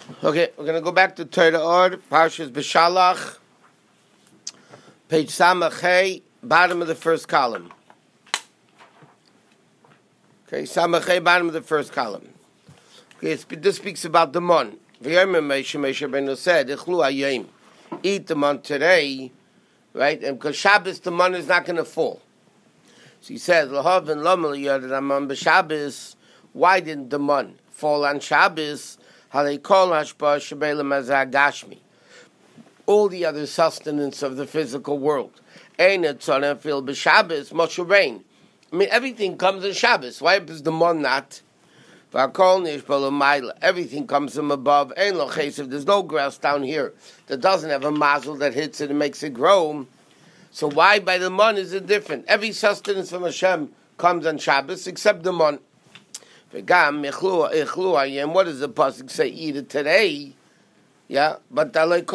Okay, we're going to go back to Torah Or, Parshas B'Shalach, page Samachay, bottom of the first column. Okay, Samachay, bottom of the first column. Okay, this speaks about the mon. V'yomim Moshe Rabbeinu said, Ichlu hayom, eat the mon today, right? And because Shabbos, the mon is not going to fall. So he says, L'hav and Lomel Yodam B'Shabbos, why didn't the mon fall on Shabbos? How they call Hashpah Shebelam Gashmi. All the other sustenance of the physical world. Ein etzorah fil b'Shabbos moshe rain. I mean, everything comes in Shabbos. Why is the mon not? Everything comes from above. Ein lo chesed. There's no grass down here that doesn't have a mazel that hits it and makes it grow. So why by the mon is it different? Every sustenance from Hashem comes on Shabbos except the mon. What does the pasuk say? Eat it today, yeah. But they ate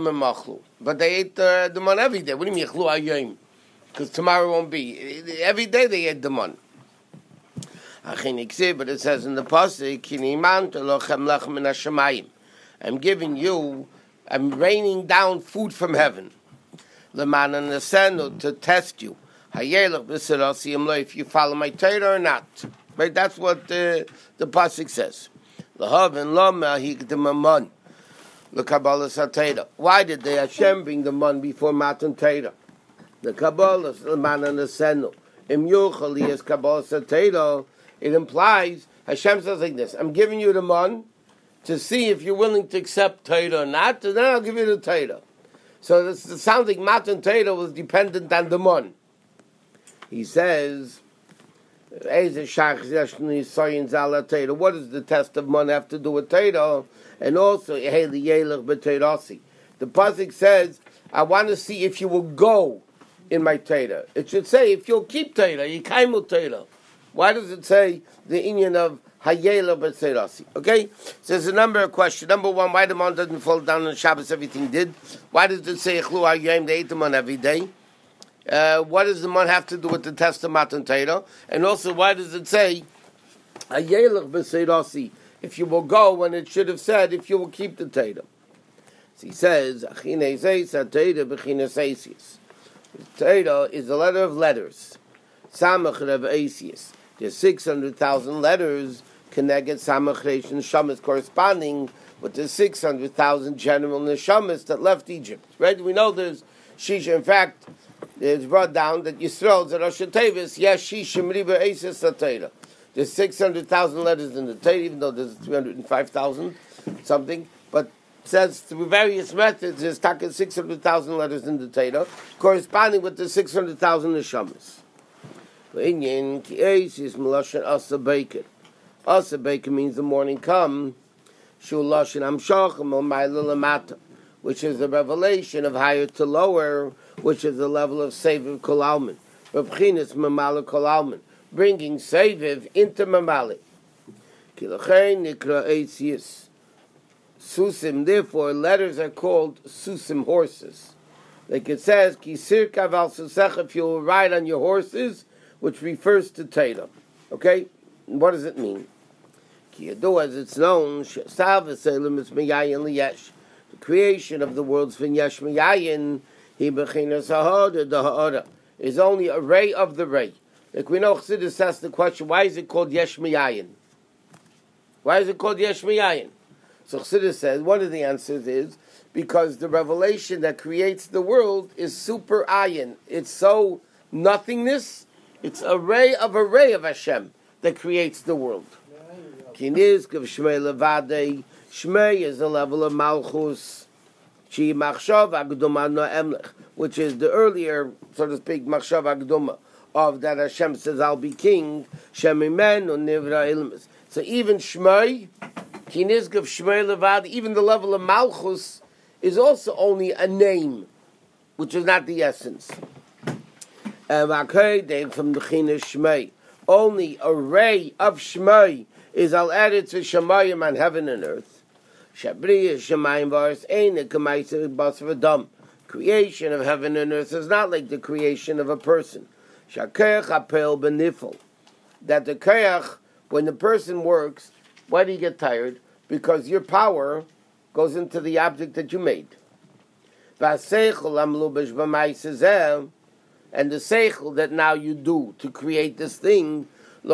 the mon every day. What do you mean? Because tomorrow won't be. Every day they ate the mon. But it says in the pasuk, I'm raining down food from heaven. To test you. If you follow my Torah or not. Right, that's what the pasuk says. Why did the Hashem bring the man before Matan Torah? The Kabbalah, the man and the Senu. It implies Hashem says like this: I'm giving you the man to see if you're willing to accept Torah or not, and then I'll give you the Torah. So it sounds like Matan Torah was dependent on the man. He says. What does the test of man have to do with Torah? And also, the pasuk says, I want to see if you will go in my Torah. It should say, if you'll keep Torah, yikaimu Torah. Why does it say the inyan of hayela b'teirasi? Okay? So there's a number of questions. Number one, why the man doesn't fall down on Shabbos, everything did? Why does it say, they ate the man every day? What does the man have to do with the test of Matan Torah? And also, why does it say, if you will go, when it should have said, if you will keep the Torah? So he says, Torah is a letter of letters. There's 600,000 letters, connected Samach Reish Neshamas, corresponding with the 600,000 general Neshamas that left Egypt. Right? We know there's Shisha. In fact, it's brought down that Yisrael is Rosh Tevis, yes, Shishim Riba Eises Torah. There's 600,000 letters in the Torah, even though there's 305,000 something. But it says through various methods, there's 600,000 letters in the Torah, corresponding with the 600,000 neshamas. Asa Baker means the morning come, Shul Lashon Amshach Momayla Lamata, which is the revelation of higher to lower, which is the level of Seviv Kol Almin. Rabchinas Mamala Kol Almin, bringing Seviv into Mamali. Kilachein Nikra Eitzius. Susim, therefore, letters are called Susim, horses. Like it says, Kisir Kaval Susech, if you will ride on your horses, which refers to Torah. Okay? What does it mean? Kiyadu, as it's known, Sav Selim is Meyayin Liyesh. The creation of the world's Vinyash Meyayin, He bechinas ha'ara, the ha'ara is only a ray of the ray. Like we know, Chassidus asks the question, why is it called Yesh Miyayin? Why is it called Yesh Miyayin? So Chassidus says, one of the answers is, because the revelation that creates the world is super ayin. It's so nothingness, it's a ray of Hashem that creates the world. Kinizk of Shmei Levadei, Shmei is the level of Malchus, which is the earlier, so to speak, Machshav Agduma, of that Hashem says, I'll be king, Shemimen Nivra Ilmis. So even Shmei, Kinizk of Shmei Levad, even the level of Malchus is also only a name, which is not the essence. And from the Chinas Shmei, only a ray of Shmei is al added to Shemayim on heaven and earth. Creation of heaven and earth is not like the creation of a person. That the koyach, when the person works, why do you get tired? Because your power goes into the object that you made. And the seichel that now you do to create this thing,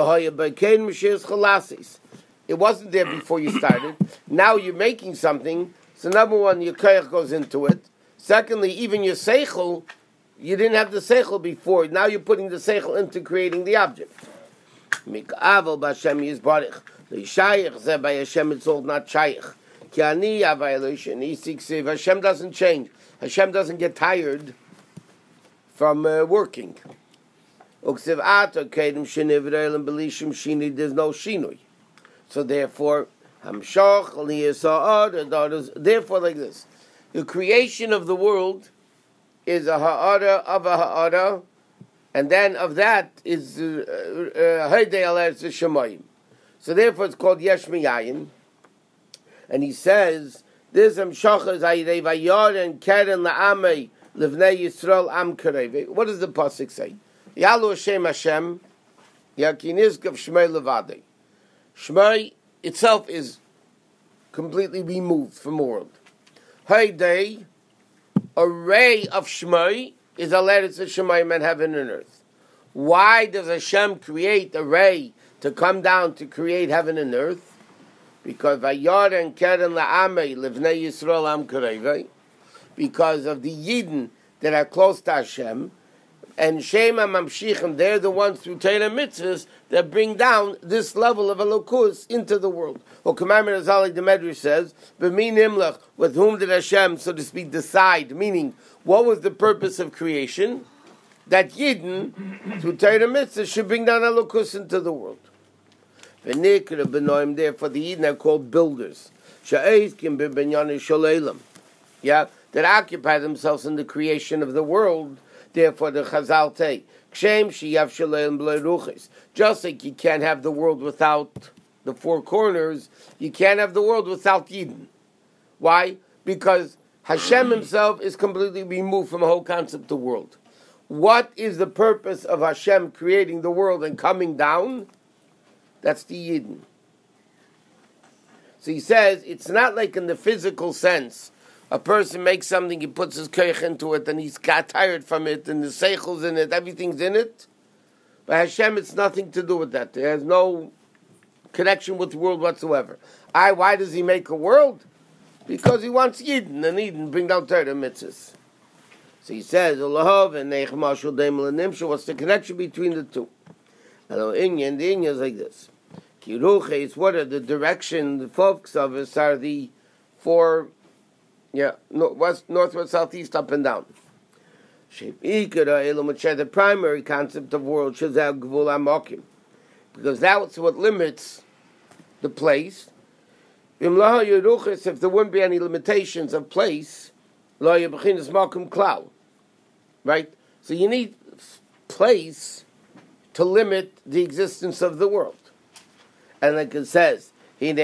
it wasn't there before you started. Now you're making something. So number one, your koyach goes into it. Secondly, even your seichel, you didn't have the seichel before. Now you're putting the seichel into creating the object. Mik'avel b'Hashem yizbarich. The shayich zeh by Hashem, it's all not shayich. Ki ani avayeloshin isiksiv. Hashem doesn't change. Hashem doesn't get tired from working. Uksiv ato kedem shenivrei and belishim shini. There's no shinui. So therefore, hamshach liyasa'ad. Therefore, like this, the creation of the world is a ha'ara of a ha'ara, and then of that is haydei alez shemayim. So therefore, it's called yesh miyayin. And he says, this hamshach is haydei vayar and keren la'amei livnei Yisrael am karev. What does the pasuk say? Yalu Hashem Hashem yakinizkav shmei levadei. Shmei itself is completely removed from the world. Haydei, a ray of Shmei, is a letter to Shemayim and heaven and earth. Why does Hashem create a ray to come down to create heaven and earth? Because Vayar and Keren la'amei livnei Yisrael am karevei, because of the Yidden that are close to Hashem, and Shema Mamshichim, they're the ones through Torah mitzvahs that bring down this level of Elokus into the world. Or Kamar Azali the Medrash says, B'min Imlach, with whom did Hashem, so to speak, decide? Meaning, what was the purpose of creation? That Yidden, through Torah mitzvahs, should bring down Elokus into the world. V'nikra b'noim, therefore the Yidden are called builders. Sha'ezkim b'benyan sholeilam. Yeah, that occupy themselves in the creation of the world. Therefore, the Chazal say, just like you can't have the world without the four corners, you can't have the world without Yidden. Why? Because Hashem himself is completely removed from the whole concept of world. What is the purpose of Hashem creating the world and coming down? That's the Yidden. So he says, it's not like in the physical sense, a person makes something, he puts his koich into it, and he's got tired from it, and the seichel's in it, everything's in it. But Hashem, it's nothing to do with that. There has no connection with the world whatsoever. Why does he make a world? Because he wants Yidden, and Yidden bring down Torah mitzvahs. So he says, what's the connection between the two? Hello, Inyan, the Inyan is like this. Kiruches, what are the direction, the focus of us are the four. Yeah, west, northwest, southeast, up and down. The primary concept of world is because that's what limits the place. If there wouldn't be any limitations of place, right? So you need place to limit the existence of the world. And like it says,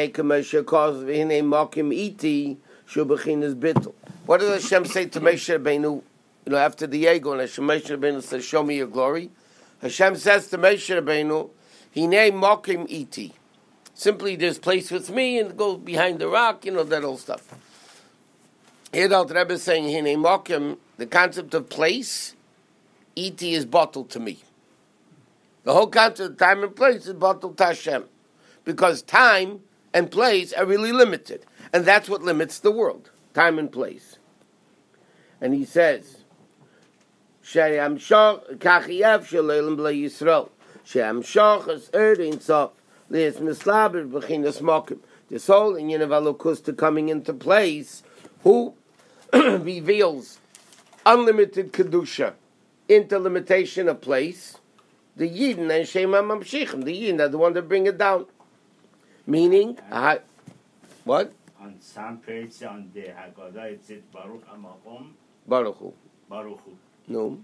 what does Hashem say to Moshe Rabbeinu? After the ego, and Moshe Rabbeinu says, "Show me your glory." Hashem says to Moshe Rabbeinu, "Hinei mokim iti." Simply, there's place with me, and go behind the rock. That old stuff. Here, the Rebbe is saying, "Hinei mokim." The concept of place, iti is bottled to me. The whole concept of time and place is bottled to Hashem, because time and place are really limited. And that's what limits the world, time and place. And he says, the soul in Yinav to coming into place, who reveals unlimited Kedusha into limitation of place, the Yidden and Shema Mamshichim, the Yidden are the one that bring it down. Meaning, what? On some places on the Haggadah, it says Baruch HaMakom. Baruch Hu. Baruch Hu. No.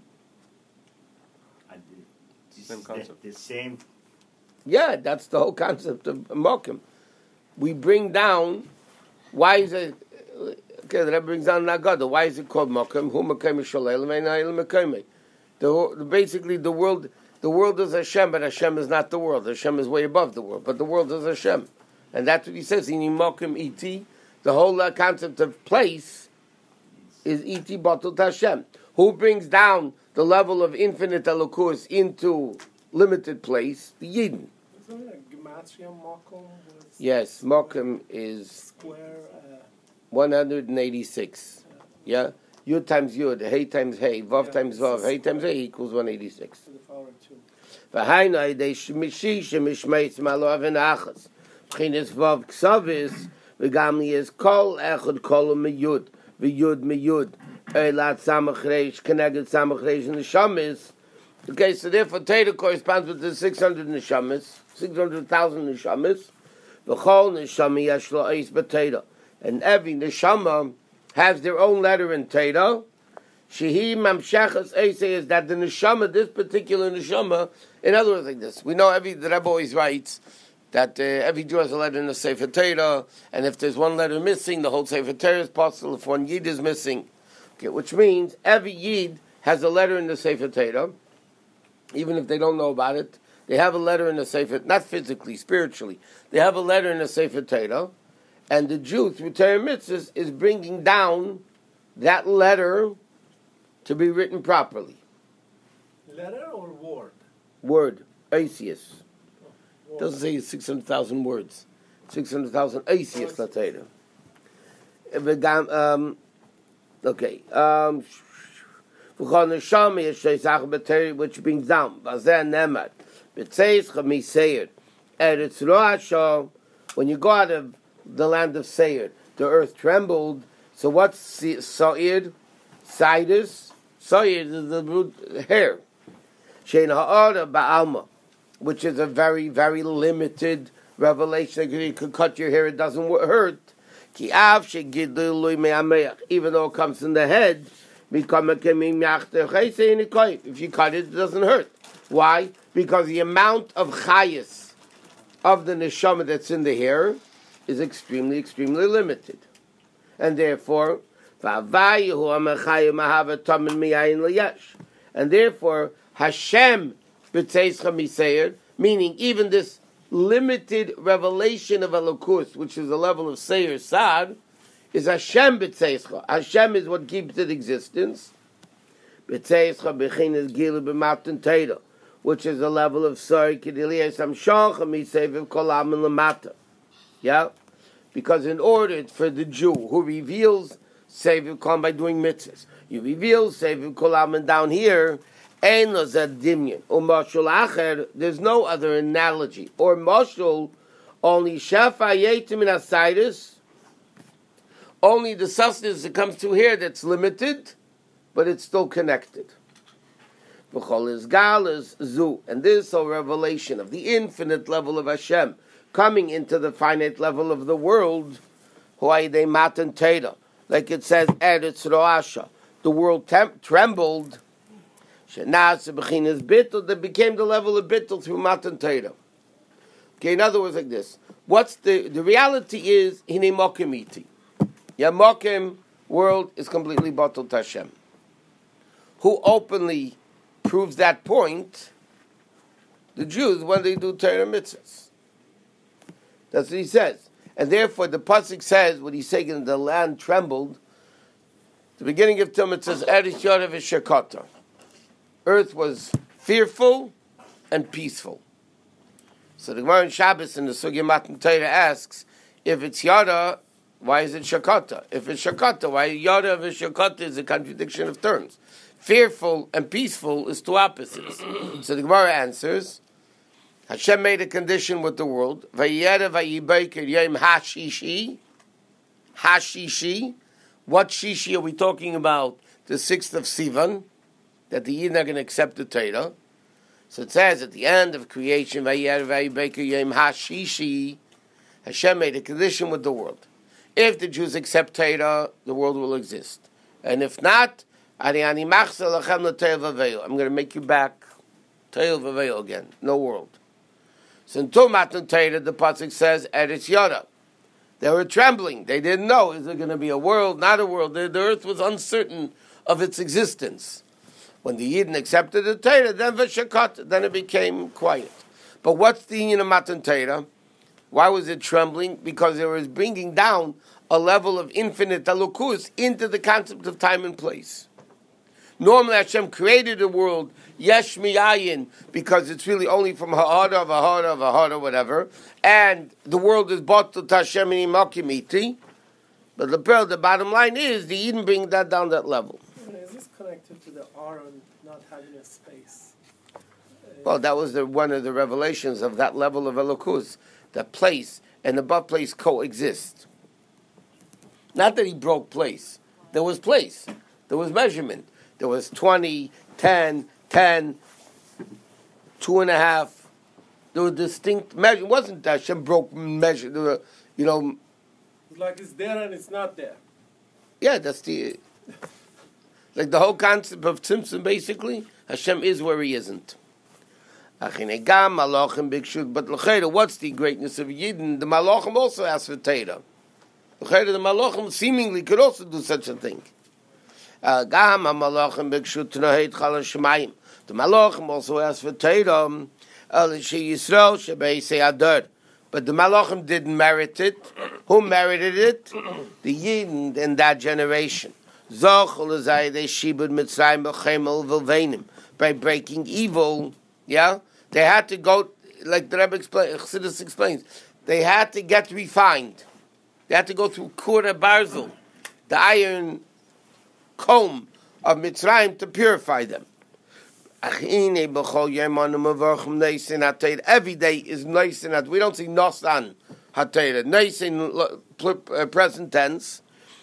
Same concept. The same. Yeah, that's the whole concept of Mokim. We bring down. Why is it? Okay, that brings down Haggadah. Why is it called Mokim? Hu Mekom Shalel Me'Nayil Mekom. Basically, the world is Hashem, but Hashem is not the world. Hashem is way above the world, but the world is Hashem. And that's what he says, in Mokim Iti, The whole concept of place is iti batul Hashem. Who brings down the level of infinite elokus into limited place? The Yidden. Isn't it Gematria Mokum? Yes, Mokum is Square. 186. Yeah? Yud times Yud, Hey times Hey, Vav Yeah, times it's Vav, a Hey times square. Hey equals 186. To the power of 2. V'haina idei shmishi shemishmeitz malo avin achas. B'chinas Vav ksavis, v'gam li is kol echad kol miyud, v'yud miyud, eilat samach reish, connected samach reish in the shamis. Okay, so therefore Teda corresponds with the 600 neshamis, 600,000 neshamis. V'chol neshami yesh lo eis b'Teda. And every neshama has their own letter in Teda. Shehi mamshachas eisei is that the neshama, this particular neshama, in other words like this, we know the Rebbe always writes that every Jew has a letter in the Sefer Torah, and if there's one letter missing, the whole Sefer Torah is possible. If one Yid is missing, okay, which means every Yid has a letter in the Sefer Torah, even if they don't know about it. They have a letter in the Sefer, not physically, spiritually. They have a letter in the Sefer Torah, and the Jew, through Torah mitzvahs, is bringing down that letter to be written properly. Letter or word? Word, Asius. Word. Doesn't say 600,000 words. 600,000 Asius, let's say. Okay. Which brings down. When you go out of the land of Seir, the earth trembled. So what's Seir? Sidus? Seir is the root hair. Shein ha'ara ba'alma, which is a very, very limited revelation. You could cut your hair, it doesn't hurt. Ki av shegidlu me'ameach, even though it comes in the head, if you cut it, it doesn't hurt. Why? Because the amount of chayas of the neshama that's in the hair is extremely, extremely limited. And therefore, and therefore, Hashem b'tzeischa miseir, meaning even this limited revelation of Elokus, which is a level of Seir Sad, is Hashem b'tzeischa. Hashem is what keeps it existence. B'tzeischa b'chinas gilu b'matan Teda, which is a level of Seir Kediliyas Amshocha miseviv kolam l'mata. Yeah? Because in order for the Jew who reveals Seviv Kolam by doing mitzvahs, you reveal Seviv Kolam down here, Ein lo zed dimyan. Or mashul acher, there's no other analogy. Or mashul, only shafa yetim in asidus, only the sustenance that comes through here that's limited, but it's still connected. V'chol is gal is zu, and this is a revelation of the infinite level of Hashem, coming into the finite level of the world, huayidei matan Teda, like it says, Eretz Roasha, the world trembled, shenas bechinas bittul, that became the level of bittul through matan Teda. Okay, in other words, like this. What's the reality is, hine mokim iti. Ya mokim, world is completely batul Hashem. Who openly proves that point? The Jews, when they do Torah mitzvahs. That's what he says. And therefore, the pasuk says, what he's saying, the land trembled. The beginning of Tum, it says, Eretz Yorev Shekata. Earth was fearful and peaceful. So the Gemara in Shabbos in the Sugya Matan Torah asks, if it's Yada, why is it Shekata? If it's Shekata, why Yorev Shekata is a contradiction of terms? Fearful and peaceful is two opposites. So the Gemara answers, Hashem made a condition with the world. Vayera vayibayker yom hashishi. Hashishi. What shishi are we talking about? The 6th of Sivan, that the Yidden are going to accept the Torah. So it says at the end of creation, Vayera vayibayker yom hashishi. Hashem made a condition with the world. If the Jews accept Torah, the world will exist. And if not, I'm going to make you back Torah v'veil again. No world. So in Matan Torah, the pasuk says, Eretz Yada. They were trembling. They didn't know, is there going to be a world, not a world? The earth was uncertain of its existence. When the Yidden accepted the Torah, then v'shakat, then it became quiet. But what's the union of Matan Torah? Why was it trembling? Because it was bringing down a level of infinite elokus into the concept of time and place. Normally Hashem created the world, yesh miyayin, because it's really only from ha'ara, whatever, and the world is batul to Hashem imokimiti. But the bottom line is, the Eden bring that down that level. Is this connected to the Aron not having a space? Well, that was one of the revelations of that level of elokus, that place and above place coexist. Not that he broke place. There was place. There was measurement. There was 20, 10, 10, 2.5. There were distinct measure. It wasn't that Hashem broke measure. There were, It's like it's there and it's not there. Yeah, that's the whole concept of Tzimtzum. Basically, Hashem is where He isn't. But l'chayda, what's the greatness of Yidden? The Malachim also ask for Torah. L'chayda, the Malachim seemingly could also do such a thing. The Malachim also ask for Torah. But the Malachim didn't merit it. Who merited it? The Yidden in that generation. By breaking evil, yeah? They had to go, like the Rebbe Chassidus explains, they had to get refined. They had to go through Kura Barzel, the iron comb of Mitzrayim, to purify them. Every day is Noisin. We don't see Nosan Hatera. Noisin, present tense.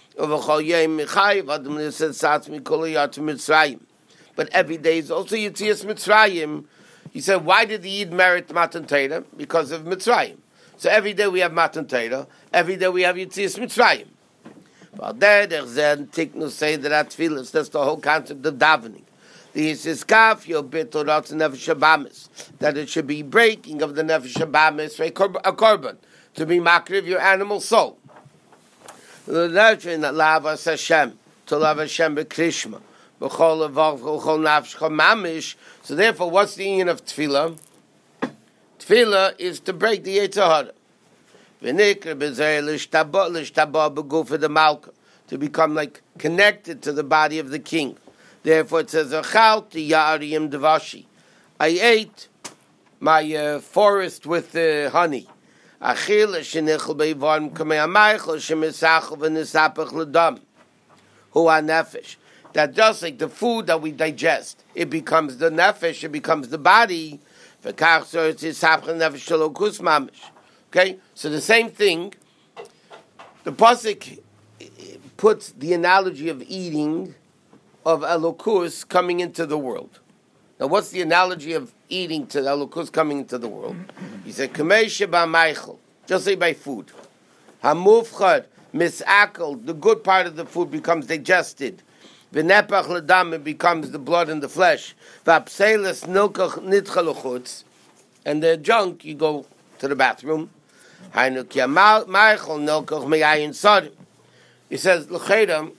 But every day is also Yitzias Mitzrayim. He said, why did the Yid merit Matan Torah? Because of Mitzrayim. So every day we have Matan Torah. Every day we have Yitzias Mitzrayim. Well, there, there's a Tiknu say that Tfilas. That's the whole concept of davening. This is kafio bitorat nefesh habamis, that it should be breaking of the nefesh habamis for a korban, to be makriv your animal soul. The nurturing that lavas Hashem, to love Hashem bekrishma, b'chol levav b'chol nafesh mamish. So therefore, what's the union of tefillah? Tefillah is to break the Yetzer Hara. V'nikra b'zeh l'shtabah b'guf the malka, to become like connected to the body of the king. Therefore, it says, "Achalti ya'ariyim devashi." I ate my forest with honey. Achil shenichel beivarm kamei amaychel shemisachel v'nisapach l'dam. Hu nefesh. That just like the food that we digest, it becomes the nefesh, it becomes the body. V'kach so it's yisapach nefesh shalokus mamish. Okay, so the same thing. The pasuk puts the analogy of eating, of Elokus coming into the world. Now, what's the analogy of eating to Elokus coming into the world? He said, Kamei sheba meichel, just say by food. Hamufchad, misakel, the good part of the food becomes digested. V'nepach ledam, it becomes the blood and the flesh. V'apseles nilkach nitchaluchutz, and the junk, you go to the bathroom. Hainuk ya meichel nilkach me'ayin sadim. He says, l'chedam,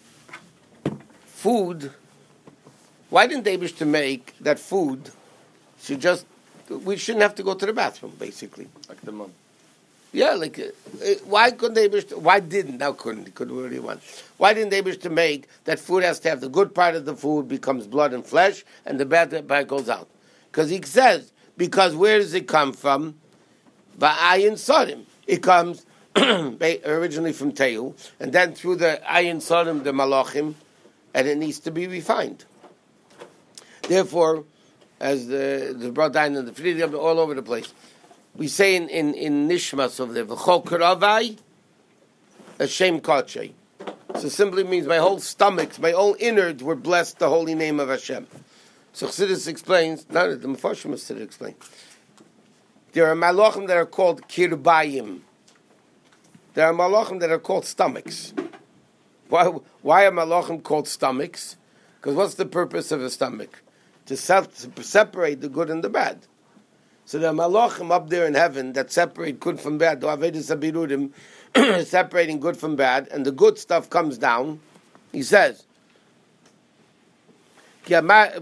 food, why didn't they wish to make that food we shouldn't have to go to the bathroom, basically. Like the mom. Yeah, why couldn't they wish to, why didn't, now couldn't really want. Why didn't they wish to make that food has to have the good part of the food becomes blood and flesh, and the bad part goes out? Because he says, because where does it come from? Ba'ayin Sodim. It comes originally from Teu, and then through the Ayin Sodim, the Malachim, and it needs to be refined. Therefore, as the brother and the Friedrich all over the place, we say in Nishmas of the V'chol Karavai, Hashem Kachei. So simply means my whole stomachs, my whole innards were blessed the holy name of Hashem. So Chassidus explains, not the Mefarshim Chassidus explain. There are malachim that are called kirbayim. There are malachim that are called stomachs. Why are malachim called stomachs? Because what's the purpose of a stomach? To separate the good and the bad. So there are malachim up there in heaven that separate good from bad. Separating good from bad, and the good stuff comes down. He says, refining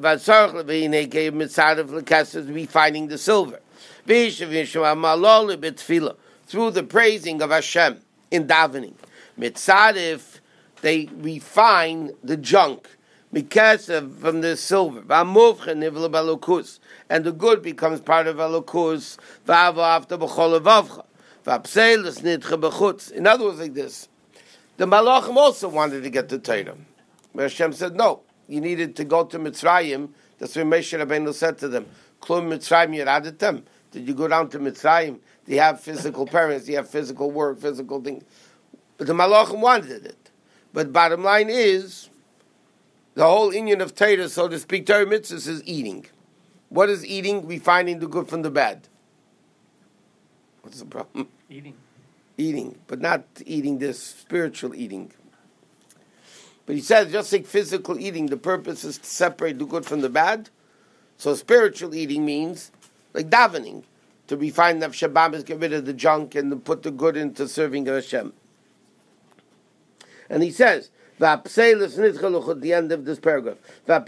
the silver. Through the praising of Hashem in davening. Mitzarif, they refine the junk. Mikasef from the silver. V'amuvchen nivla b'alokus. And the good becomes part of alokus. V'avo after b'chol avavcha. V'apselis nidcha b'chutz. In other words, like this. The Malachim also wanted to get the Torah. But Hashem said, no, you needed to go to Mitzrayim. That's when Moshe Rabbeinu said to them, Klum Mitzrayim yiradatem. Did you go down to Mitzrayim? Do you have physical parents? Do you have physical work, physical things? But the Malachim wanted it. But bottom line is, the whole inyan of Torah, so to speak, Torah mitzvahs is eating. What is eating? Refining the good from the bad. What's the problem? Eating, but not eating this spiritual eating. But he says, just like physical eating, the purpose is to separate the good from the bad. So spiritual eating means, like davening, to refine the Shabbat, get rid of the junk and to put the good into serving Hashem. And he says, at the end of this paragraph, and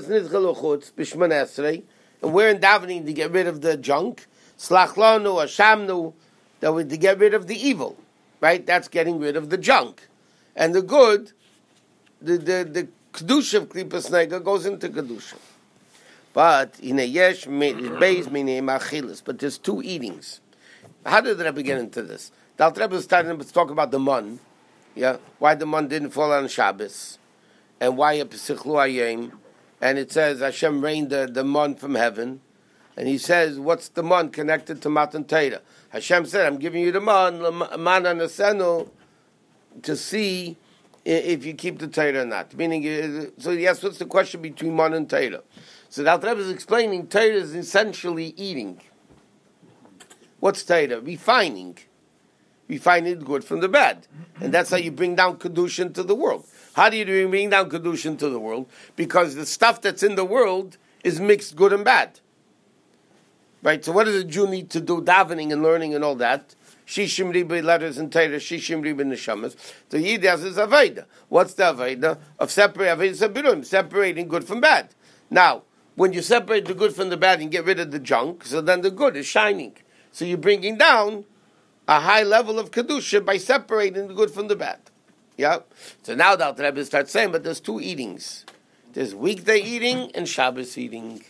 we're in davening to get rid of the junk, slachlanu, ashamnu, that we to get rid of the evil, right? That's getting rid of the junk, and the good, the kedusha of klipas nega goes into kedusha. But in a yesh base meaning achilas, but there's two eatings. How did the Rebbe get into this? The Alter Rebbe started to talk about the man. Yeah, why the man didn't fall on Shabbos, and why a Pesichlu Hayom, and it says Hashem rained the man from heaven, and he says, what's the man connected to Matan Torah? Hashem said, I'm giving you the man anasenu, to see if you keep the Torah or not. Meaning, so yes, what's the question between man and Torah? So the Alter Rebbe is explaining Torah is essentially eating. What's Torah? Refining the good from the bad. And that's how you bring down Kedusha into the world. How do you bring down Kedusha into the world? Because the stuff that's in the world is mixed good and bad. Right? So what does a Jew need to do? Davening and learning and all that. Shishim ribe letters and Torah, shishim ribe neshamas. The Yid has his Aveda. What's the Aveda? Of separating good from bad. Now, when you separate the good from the bad and get rid of the junk, so then the good is shining. So you're bringing down a high level of Kedusha by separating the good from the bad. Yeah? So now the Alter Rebbe starts saying, but there's two eatings. There's weekday eating and Shabbos eating.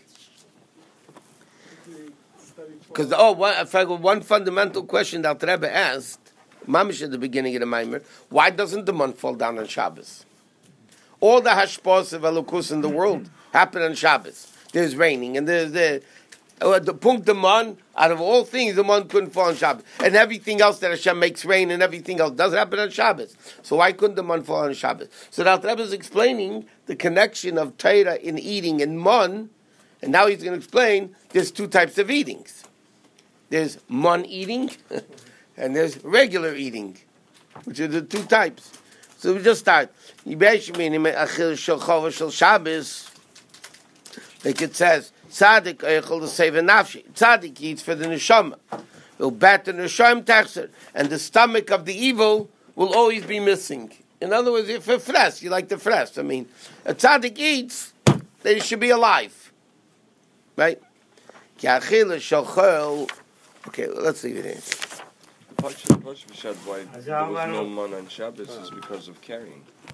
Because, one fundamental question the Alter Rebbe asked, Mamish at the beginning of the Maimer, why doesn't the month fall down on Shabbos? All the hashpos of Elokus in the world happen on Shabbos. There's raining, and there's the punkt the man, out of all things, the man couldn't fall on Shabbos. And everything else that Hashem makes rain and everything else does happen on Shabbos. So why couldn't the man fall on Shabbos? So the Alter Rebbe is explaining the connection of Torah in eating and man, and now he's going to explain there's two types of eatings. There's man eating, and there's regular eating, which are the two types. So we just start. Like it says, Tzaddik eichel to save a nafshi. Tzaddik eats for the neshama. He'll bat the neshama taxer, and the stomach of the evil will always be missing. In other words, if a fres, you like the fres. I mean, a tzaddik eats, they should be alive, right? Okay, let's leave it here. Why there was no man on Shabbos is because of carrying.